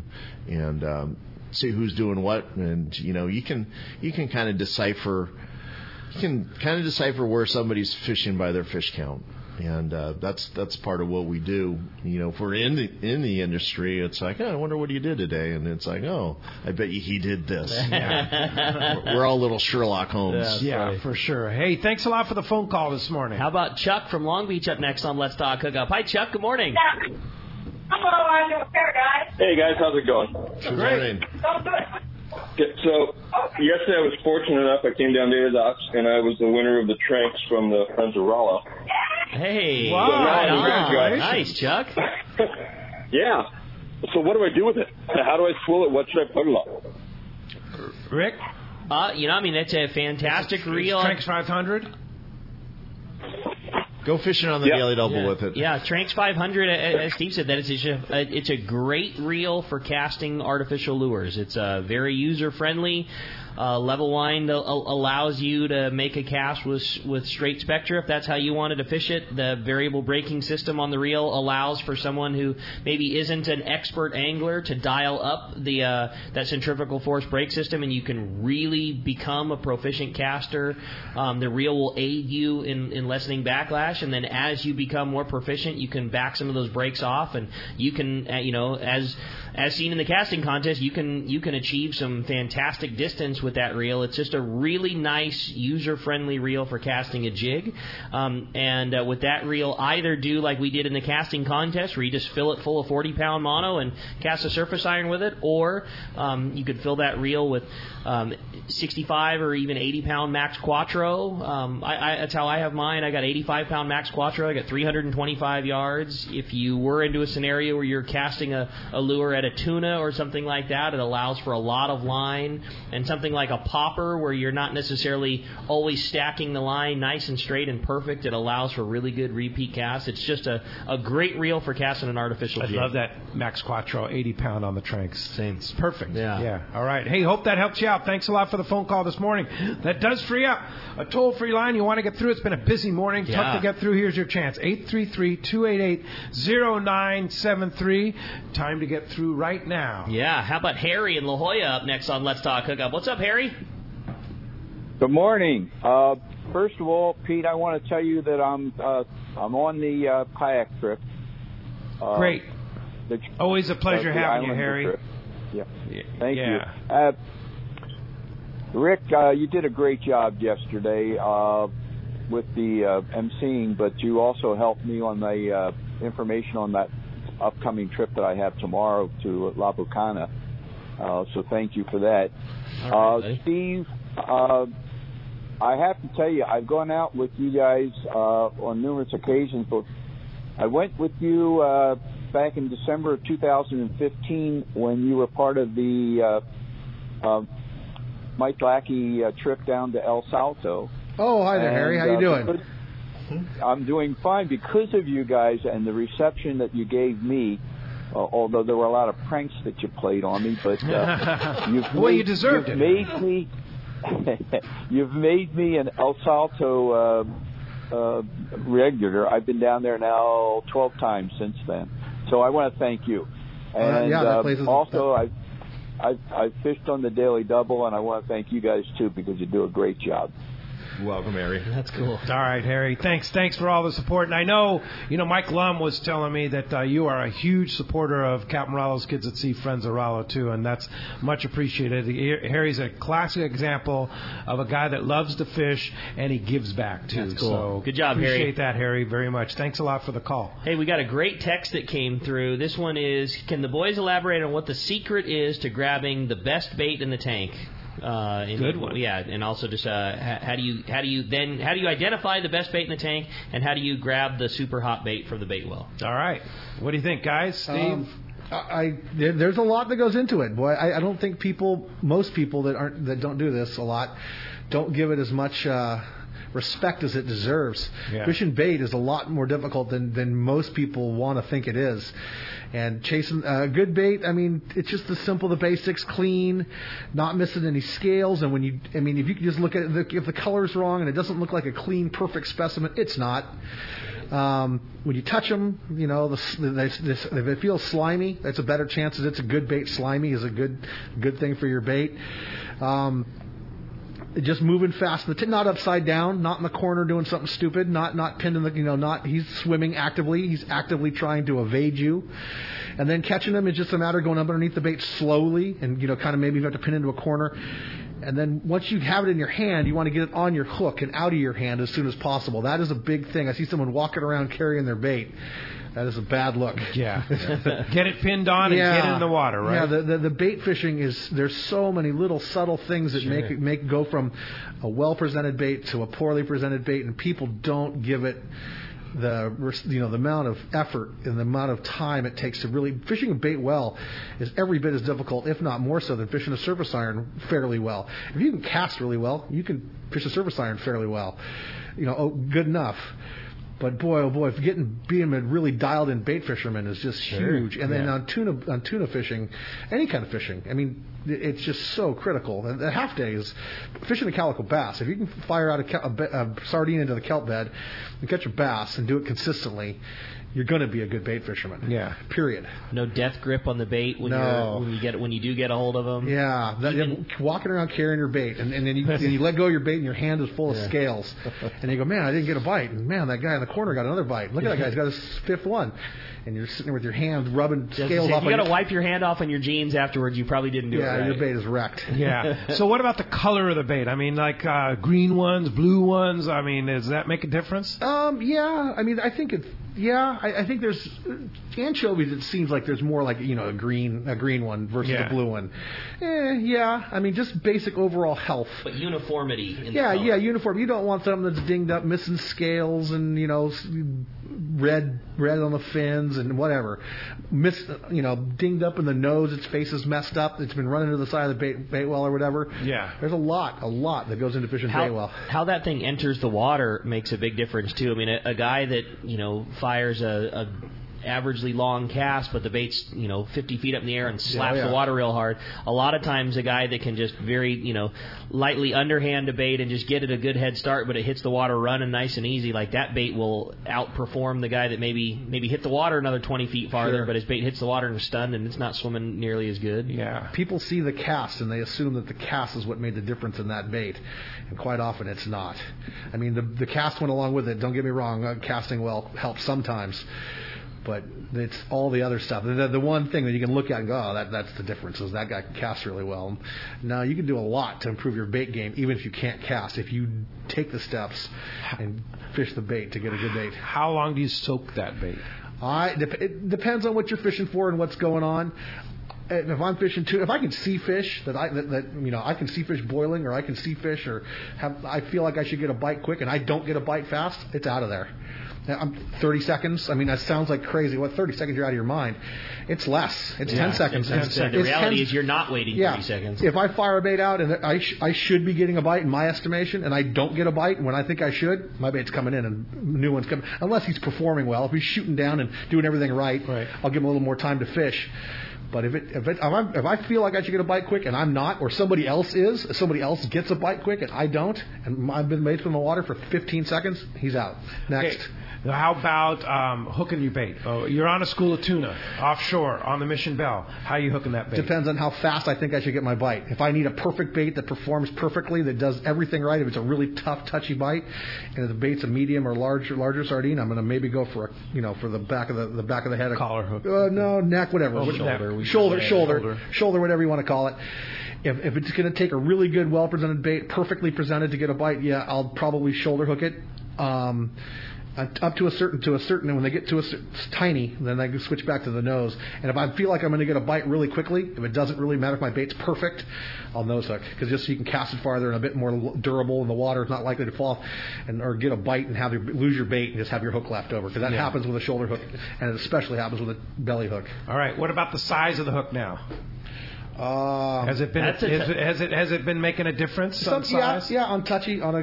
see who's doing what, and you can kind of decipher where somebody's fishing by their fish count. And that's part of what we do. If we're in the industry, it's like, I wonder what he did today, and it's like, I bet you he did this. Yeah. We're all little Sherlock Holmes. Yeah, for sure. Hey, thanks a lot for the phone call this morning. How about Chuck from Long Beach up next on Let's Talk Hookup? Hi, Chuck. Good morning. Hello, I'm here, guys. Hey guys, how's it going? Great. So yesterday I was fortunate enough. I came down to the docks, and I was the winner of the Tranks from the Friends of Rollo. Hey, wow, nice, Chuck. Yeah. So what do I do with it? How do I spool it? What should I put it on? Rick? It's a fantastic reel. Tranks 500? Go fishing on the Daily Double with it. Yeah, Tranks 500, as Steve said, that it's a great reel for casting artificial lures. It's very user-friendly. Level line allows you to make a cast with straight spectra if that's how you wanted to fish it. The variable braking system on the reel allows for someone who maybe isn't an expert angler to dial up that centrifugal force brake system, and you can really become a proficient caster. The reel will aid you in lessening backlash. fresh, and then as you become more proficient, you can back some of those brakes off, and you can, as seen in the casting contest, you can achieve some fantastic distance with that reel. It's just a really nice, user-friendly reel for casting a jig. And with that reel, either do like we did in the casting contest, where you just fill it full of 40-pound mono and cast a surface iron with it, or you could fill that reel with 65 or even 80-pound Max Quattro. That's how I have mine. I got 85-pound Max Quattro. I got 325 yards. If you were into a scenario where you're casting a lure at a tuna or something like that, it allows for a lot of line. And something like a popper, where you're not necessarily always stacking the line nice and straight and perfect, it allows for really good repeat casts. It's just a great reel for casting an artificial jig. I love that Max Quattro, 80-pound on the Tranks. Same. It's perfect. Yeah. All right. Hey, hope that helps you out. Thanks a lot for the phone call this morning. That does free up a toll-free line. You want to get through. It's been a busy morning. Yeah. Tough to get through. Here's your chance. 833-288-0973. Time to get through right now. Yeah. How about Harry in La Jolla up next on Let's Talk Hookup? What's up, Harry? Good morning. First of all, Pete, I want to tell you that I'm on the kayak trip. Great. Always a pleasure having you, Harry. Trip. Yeah. Thank you. Rick, you did a great job yesterday with the emceeing, but you also helped me on the information on that upcoming trip that I have tomorrow to La Bucana. So thank you for that. Right, Steve, I have to tell you, I've gone out with you guys on numerous occasions, but I went with you back in December of 2015 when you were part of the Mike Lackey trip down to El Salto. Oh, hi there, Harry. How you doing? I'm doing fine because of you guys and the reception that you gave me. Although there were a lot of pranks that you played on me, but you deserved it. You've made me an El Salto regular. I've been down there now 12 times since then. So I want to thank you. And that place is also, I've fished on the Daily Double, and I want to thank you guys too because you do a great job. Welcome, Harry. That's cool. All right, Harry. Thanks for all the support. And I know, Mike Lum was telling me that you are a huge supporter of Captain Rollo's Kids at Sea, Friends of Rollo, too, and that's much appreciated. Harry's a classic example of a guy that loves to fish, and he gives back, too. That's cool. So good job, Harry. Appreciate that, Harry, very much. Thanks a lot for the call. Hey, we got a great text that came through. This one is, can the boys elaborate on what the secret is to grabbing the best bait in the tank? Good one. Yeah, and also just how do you identify the best bait in the tank, and how do you grab the super hot bait from the bait well? All right. What do you think, guys? Steve? There's a lot that goes into it. Boy, I don't think most people that don't do this a lot, don't give it as much respect as it deserves. Yeah. Fishing bait is a lot more difficult than most people want to think it is. And chasing good bait, it's just the simple, the basics, clean, not missing any scales. And if you can just look at it, if the color's wrong and it doesn't look like a clean, perfect specimen, it's not. When you touch them, if it feels slimy, that's a better chance that it's a good bait. Slimy is a good thing for your bait. Just moving fast, not upside down, not in the corner doing something stupid, not pinned in the, he's swimming actively, he's actively trying to evade you. And then catching him is just a matter of going up underneath the bait slowly and, kind of maybe you have to pin into a corner. And then once you have it in your hand, you want to get it on your hook and out of your hand as soon as possible. That is a big thing. I see someone walking around carrying their bait. That is a bad look. Yeah. Get it pinned on and get it in the water, right? Yeah, the bait fishing there's so many little subtle things that make it go from a well-presented bait to a poorly presented bait, and people don't give it the amount of effort and the amount of time it takes to really fishing a bait well is every bit as difficult, if not more so, than fishing a surface iron fairly well. If you can cast really well, you can fish a surface iron fairly well. Good enough. But boy, oh boy, being a really dialed in bait fisherman is just huge. And then on tuna fishing, any kind of fishing, it's just so critical. And the half day is fishing a calico bass. If you can fire out a sardine into the kelp bed and catch a bass and do it consistently, you're going to be a good bait fisherman. Yeah. Period. No death grip on the bait when you do get a hold of them. Yeah. Walking around carrying your bait, and then you let go of your bait, and your hand is full of scales, and you go, man, I didn't get a bite, and man, that guy in the corner got another bite. Look at that guy, he's got his 5th one. And you're sitting there with your hand rubbing scales off. You got to wipe your hand off on your jeans afterwards. You probably didn't do it right. Yeah, your bait is wrecked. Yeah. So what about the color of the bait? I mean, like green ones, blue ones. I mean, does that make a difference? Yeah. I mean, I think it's. Yeah, I think there's anchovies. It seems like there's more like a green one versus a blue one. Yeah. I mean, just basic overall health. But uniformity. In the color. Uniform. You don't want something that's dinged up, missing scales, and red on the fins and whatever. Dinged up in the nose. Its face is messed up. It's been running to the side of the bait well or whatever. Yeah. There's a lot that goes into fishing bait well. How that thing enters the water makes a big difference too. I mean, a guy that fires a averagely long cast, but the bait's 50 feet up in the air and slaps the water real hard. A lot of times, a guy that can just very lightly underhand a bait and just get it a good head start, but it hits the water running nice and easy. Like that bait will outperform the guy that maybe hit the water another 20 feet farther, but his bait hits the water and is stunned and it's not swimming nearly as good. Yeah. People see the cast and they assume that the cast is what made the difference in that bait, and quite often it's not. I mean, the cast went along with it. Don't get me wrong. Casting well helps sometimes. But it's all the other stuff. The one thing that you can look at and go, that's the difference, is that guy can cast really well. Now, you can do a lot to improve your bait game, even if you can't cast, if you take the steps and fish the bait to get a good bait. How long do you soak that bait? It depends on what you're fishing for and what's going on. If I'm fishing if I can see fish I can see fish boiling, or I can see fish, or I feel like I should get a bite quick, and I don't get a bite fast, it's out of there. 30 seconds. I mean, that sounds like crazy. 30 seconds, you're out of your mind. It's less. It's 10 seconds. The reality is you're not waiting 30 seconds. If I fire a bait out and I should be getting a bite in my estimation, and I don't get a bite when I think I should, my bait's coming in and new one's coming. Unless he's performing well. If he's shooting down and doing everything right, I'll give him a little more time to fish. But if I feel like I should get a bite quick and I'm not, or somebody else gets a bite quick and I don't, and I've been bait from the water for 15 seconds, he's out. Next. Okay. How about hooking your bait? You're on a school of tuna, offshore, on the Mission Belle. How are you hooking that bait? Depends on how fast I think I should get my bite. If I need a perfect bait that performs perfectly, that does everything right, if it's a really tough, touchy bite, and if the bait's a medium or larger sardine, I'm going to maybe go for for the back of the head. Collar hook. No, neck, whatever. Shoulder, whatever you want to call it. If it's going to take a really good, well-presented bait, perfectly presented to get a bite, I'll probably shoulder hook it. Up to a certain, and when they get to tiny, then I can switch back to the nose. And if I feel like I'm going to get a bite really quickly, if it doesn't really matter if my bait's perfect, I'll nose hook, because just so you can cast it farther and a bit more durable, and the water is not likely to fall, or get a bite and lose your bait and just have your hook left over, because that happens with a shoulder hook, and it especially happens with a belly hook. All right. What about the size of the hook now? Has it been making a difference on size? Yeah, on touchy, on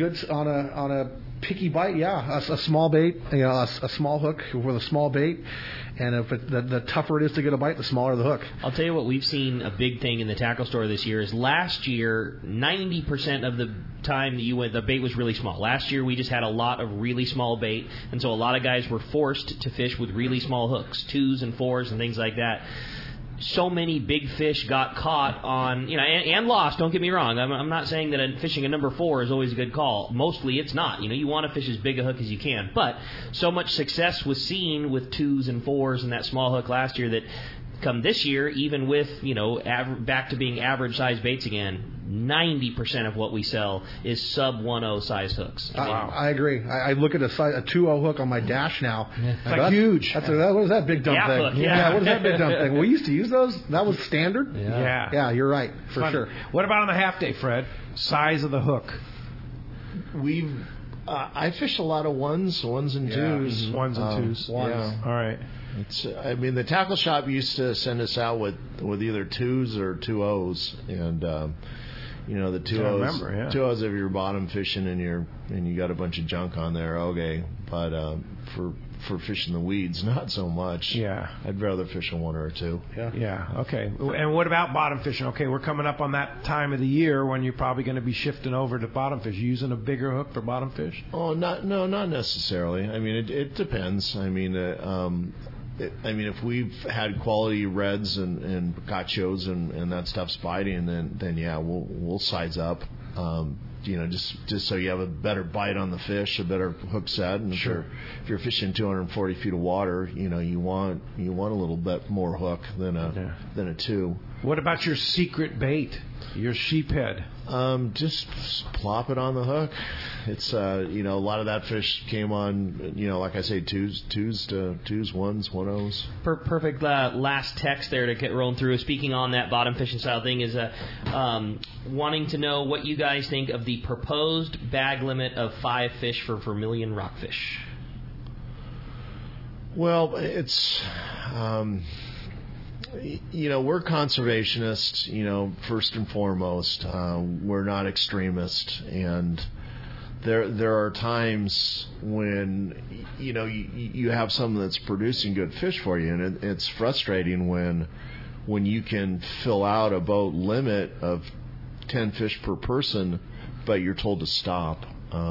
a picky bite, a small bait, a small hook with a small bait, and if the tougher it is to get a bite, the smaller the hook. I'll tell you what, we've seen a big thing in the tackle store this year is last year 90% of the time that you went, the bait was really small. Last year we just had a lot of really small bait, and so a lot of guys were forced to fish with really small hooks, 2s and 4s and things like that. So many big fish got caught on, and lost. Don't get me wrong. I'm not saying that fishing a number 4 is always a good call. Mostly it's not. You want to fish as big a hook as you can. But so much success was seen with 2s and 4s and that small hook last year that come this year, even with, back to being average size baits again, 90% of what we sell is sub 1.0 size hooks. I agree. I look at a 2.0 hook on my dash now. It's like huge. What is that big dumb thing? Hook, yeah. What is that big dumb thing? We used to use those. That was standard. Yeah, you're right, for sure. What about on the half day, Fred? Size of the hook. I fish a lot of ones and 2s. Ones and 2s. Yeah. All right. The tackle shop used to send us out with either 2s or 2.0s, and You know, the 2-0s if you're bottom fishing and you got a bunch of junk on there, okay. But for fishing the weeds, not so much. Yeah. I'd rather fish a 1 or a 2. Yeah. Okay. And what about bottom fishing? Okay, we're coming up on that time of the year when you're probably going to be shifting over to bottom fish. You using a bigger hook for bottom fish? Oh, not necessarily. I mean, it depends. I mean, if we've had quality reds and gachos and that stuff's biting, then yeah, we'll size up. Just so you have a better bite on the fish, a better hook set. And sure. If you're fishing 240 feet of water, you want a little bit more hook than a 2. What about your secret bait, your sheephead? Just plop it on the hook. It's a lot of that fish came on, like I say, twos, 1s, 1-0s. Perfect. Last text there to get rolling through. Speaking on that bottom fishing style thing is wanting to know what you guys think of the proposed bag limit of 5 fish for vermilion rockfish. Well, it's. We're conservationists, first and foremost. We're not extremists, and there are times when you have something that's producing good fish for you, and it's frustrating when you can fill out a boat limit of 10 fish per person, but you're told to stop.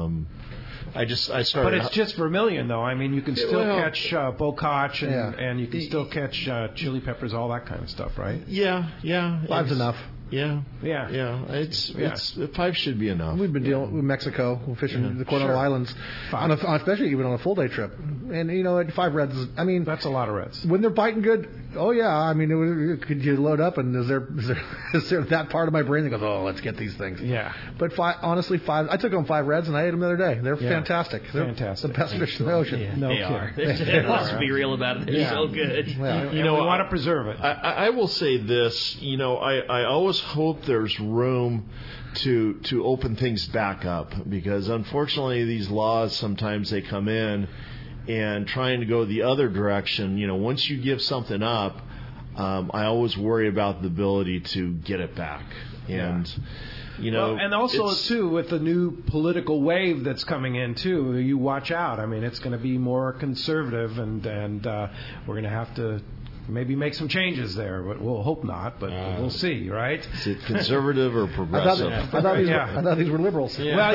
I started. But it's just vermilion, though. I mean, you can still catch bocach and you can still catch chili peppers, all that kind of stuff, right? Yeah. 5's enough. Yeah. It's 5 should be enough. We've been dealing with Mexico. We're fishing the Coronado Islands, especially even on a full day trip. And at 5 reds, I mean, that's a lot of reds. When they're biting good, oh yeah. I mean, could you load up? And is there that part of my brain that goes, oh, let's get these things? Yeah. But 5, honestly, 5. I took home 5 reds and I ate them the other day. They're fantastic. They're the best fish in the ocean. Yeah, they are. Let's be real about it. They're so good. Well, we want to preserve it. I will say this. I always hope there's room to open things back up, because unfortunately these laws sometimes they come in and trying to go the other direction. Once you give something up, I always worry about the ability to get it back. And and also too, with the new political wave that's coming in too, you watch out. I mean, it's going to be more conservative, and we're going to have to maybe make some changes there, but we'll hope not. But we'll see, right? Is it conservative or progressive? I thought these were liberals. Yeah. Well,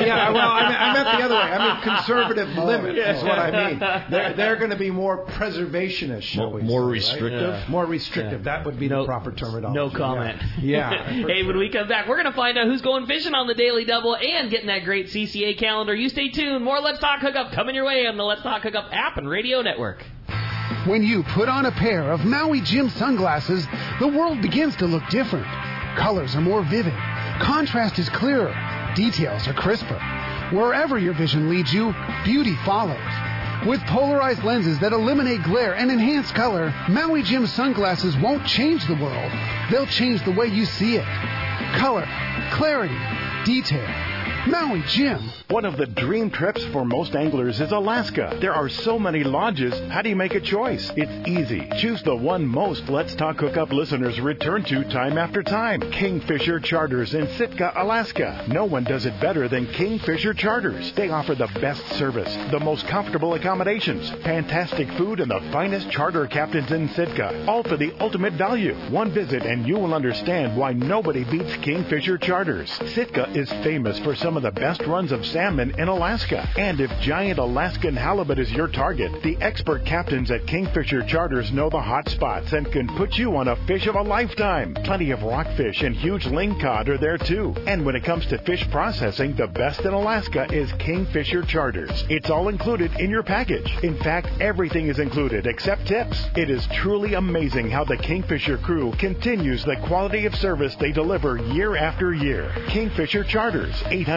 I meant the other way. I mean, conservative limit is what I mean. They're going to be more preservationist, shall we say, more restrictive? Right? More restrictive. That would be the proper terminology. No comment. Yeah. Hey, when we come back, we're going to find out who's going fishing on the Daily Double and getting that great CCA calendar. You stay tuned. More Let's Talk Hookup coming your way on the Let's Talk Hookup app and radio network. When you put on a pair of Maui Jim sunglasses, the world begins to look different. Colors are more vivid. Contrast is clearer. Details are crisper. Wherever your vision leads you, beauty follows. With polarized lenses that eliminate glare and enhance color, Maui Jim sunglasses won't change the world. They'll change the way you see it. Color, clarity, detail. Maui Jim. One of the dream trips for most anglers is Alaska. There are so many lodges. How do you make a choice? It's easy. Choose the one most Let's Talk Hookup listeners return to time after time. Kingfisher Charters in Sitka, Alaska. No one does it better than Kingfisher Charters. They offer the best service, the most comfortable accommodations, fantastic food, and the finest charter captains in Sitka. All for the ultimate value. One visit and you will understand why nobody beats Kingfisher Charters. Sitka is famous for some of the best runs of salmon in Alaska. And if giant Alaskan halibut is your target, the expert captains at Kingfisher Charters know the hot spots and can put you on a fish of a lifetime. Plenty of rockfish and huge lingcod are there too. And when it comes to fish processing, the best in Alaska is Kingfisher Charters. It's all included in your package. In fact, everything is included except tips. It is truly amazing how the Kingfisher crew continues the quality of service they deliver year after year. Kingfisher Charters, 800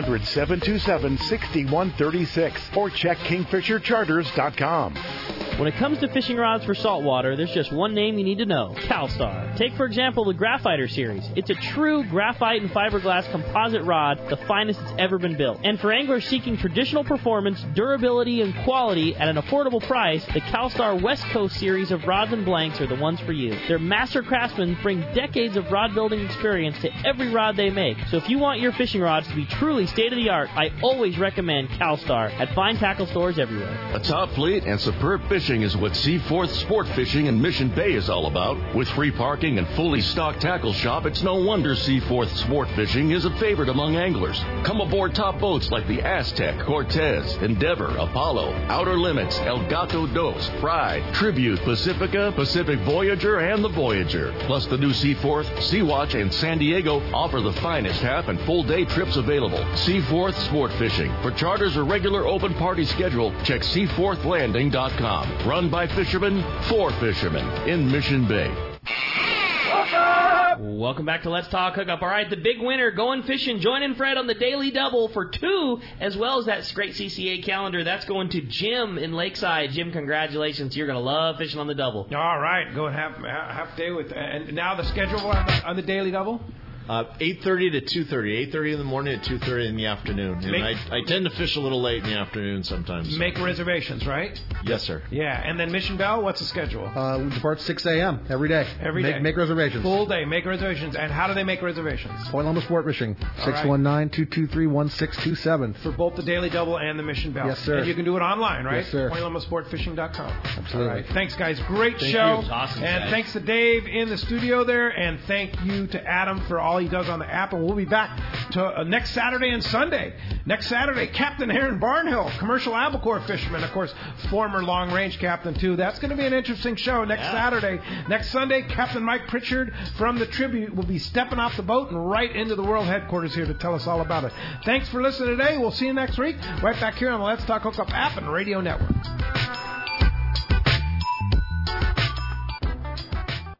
1-800-727-6136 or check KingfisherCharters.com. When it comes to fishing rods for saltwater, there's just one name you need to know, CalStar. Take, for example, the Graphiter series. It's a true graphite and fiberglass composite rod, the finest it's ever been built. And for anglers seeking traditional performance, durability, and quality at an affordable price, the CalStar West Coast series of rods and blanks are the ones for you. Their master craftsmen bring decades of rod building experience to every rod they make. So if you want your fishing rods to be truly state-of-the-art, I always recommend CalStar at fine tackle stores everywhere. A top fleet and superb fishing is what Seaforth Sport Fishing in Mission Bay is all about. With free parking and fully stocked tackle shop, it's no wonder Seaforth Sport Fishing is a favorite among anglers. Come aboard top boats like the Aztec, Cortez, Endeavor, Apollo, Outer Limits, El Gato Dos, Pride, Tribute, Pacifica, Pacific Voyager, and the Voyager. Plus the new Seaforth, Sea-Watch, and San Diego offer the finest half and full day trips available. Seaforth Sport Fishing. For charters or regular open party schedule, check seaforthlanding.com. Run by fishermen, for fishermen in Mission Bay. Welcome back to Let's Talk Hookup. All right, the big winner going fishing, joining Fred on the Daily Double for 2, as well as that great CCA calendar. That's going to Jim in Lakeside. Jim, congratulations. You're going to love fishing on the double. All right, going half day with and now the schedule on the Daily Double? 8:30 to 2:30. 8:30 in the morning to 2:30 in the afternoon. And I tend to fish a little late in the afternoon sometimes. Make reservations, right? Yes, sir. Yeah, and then Mission Bell, what's the schedule? We depart 6 a.m. every day. Make reservations. Full day, make reservations. And how do they make reservations? Point Loma Sport Fishing, 619-223-1627. For both the Daily Double and the Mission Bell. Yes, sir. And you can do it online, right? Yes, sir. PointLomaSportFishing.com. Absolutely. All right. Thanks, guys. Great Thank show. you. Awesome, and guys. thanks to Dave in the studio there. And thank you to Adam for all he does on the app. And we'll be back to next Saturday and Sunday. Next Saturday, Captain Aaron Barnhill, commercial albacore fisherman, of course, former long-range captain, too. That's going to be an interesting show next Saturday. Next Sunday, Captain Mike Pritchard from the Tribute will be stepping off the boat and right into the world headquarters here to tell us all about it. Thanks for listening today. We'll see you next week, right back here on the Let's Talk Hookup app and radio network.